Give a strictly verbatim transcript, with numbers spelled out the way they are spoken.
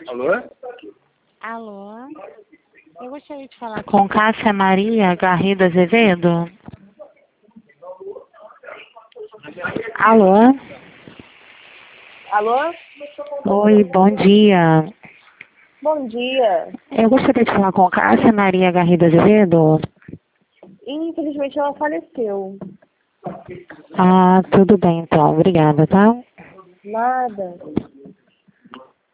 Alô? Alô? Eu gostaria de falar com Cássia Maria Garrido Azevedo. Alô? Alô? Oi, bom dia. Bom dia. Eu gostaria de falar com Cássia Maria Garrido Azevedo. Infelizmente ela faleceu. Ah, tudo bem então. Obrigada, tá? Nada.